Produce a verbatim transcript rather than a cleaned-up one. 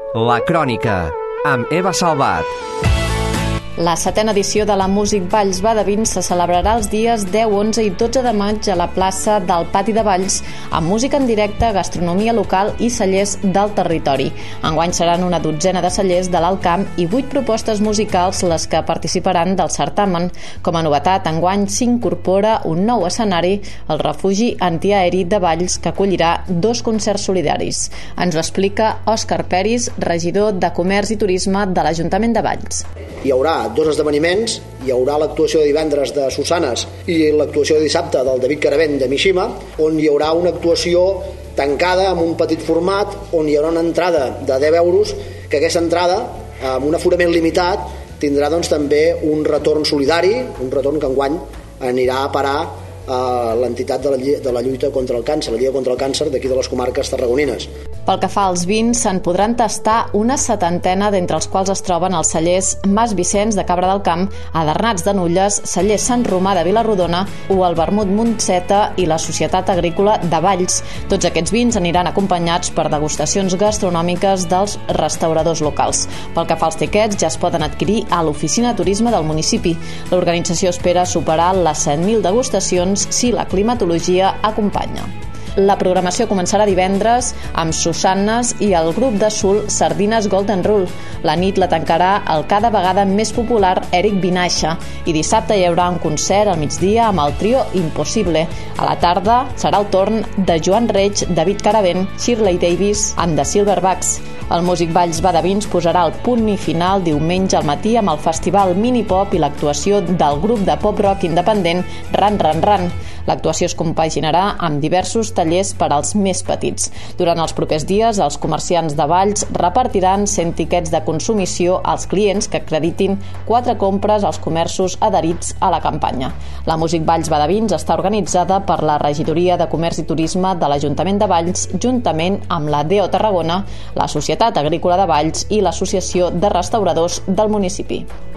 La Crònica, amb Eva Salvat. La setena edició de la Music Valls Va de Vins se celebrarà els dies deu, onze i dotze de maig a la plaça del Pati de Valls, amb música en directe, gastronomia local i cellers del territori. Enguany seran una dotzena de cellers de l'Alt Camp i vuit propostes musicals les que participaran del certamen. Com a novetat, enguany s'incorpora un nou escenari, el refugi antiaeri de Valls, que acollirà dos concerts solidaris. Ens ho explica Òscar Peris, regidor de Comerç i Turisme de l'Ajuntament de Valls. Hi haurà dos esdeveniments, hi haurà l'actuació de divendres de Susanes i l'actuació de dissabte del David Caravent de Mishima, on hi haurà una actuació tancada amb un petit format, on hi haurà una entrada de deu euros, que aquesta entrada, amb un aforament limitat, tindrà doncs, també un retorn solidari, un retorn que enguany anirà a parar a l'entitat de la, de la lluita contra el càncer, la Lliga contra el Càncer d'aquí de les comarques tarragonines. Pel que fa als vins, se'n podran tastar una setantena, d'entre els quals es troben els cellers Mas Vicenç de Cabra del Camp, Adernats de Nulles, celler Sant Romà de Vilarrodona o el Vermut Montseta i la Societat Agrícola de Valls. Tots aquests vins aniran acompanyats per degustacions gastronòmiques dels restauradors locals. Pel que fa als tiquets, ja es poden adquirir a l'Oficina de Turisme del municipi. L'organització espera superar les set mil degustacions si la climatologia acompanya. La programació començarà divendres amb Susanes i el grup de Sul Sardines Golden Rule. La nit la tancarà el cada vegada més popular Eric Vinaixa i dissabte hi haurà un concert al migdia amb el trio Impossible. A la tarda serà el torn de Joan Reig, David Caravent, Shirley Davis and the Silverbacks. El Music Valls Va de Vins posarà el punt i final diumenge al matí amb el festival Mini Pop i l'actuació del grup de pop-rock independent Ran Ran Ran. L'actuació es compaginarà amb diversos tallers per als més petits. Durant els propers dies, els comerciants de Valls repartiran cent tiquets de consumició als clients que acreditin quatre compres als comerços adherits a la campanya. La Music Valls Va de Vins està organitzada per la Regidoria de Comerç i Turisme de l'Ajuntament de Valls, juntament amb la D O Tarragona, la Societat Agrícola de Valls i l'Associació de Restauradors del municipi.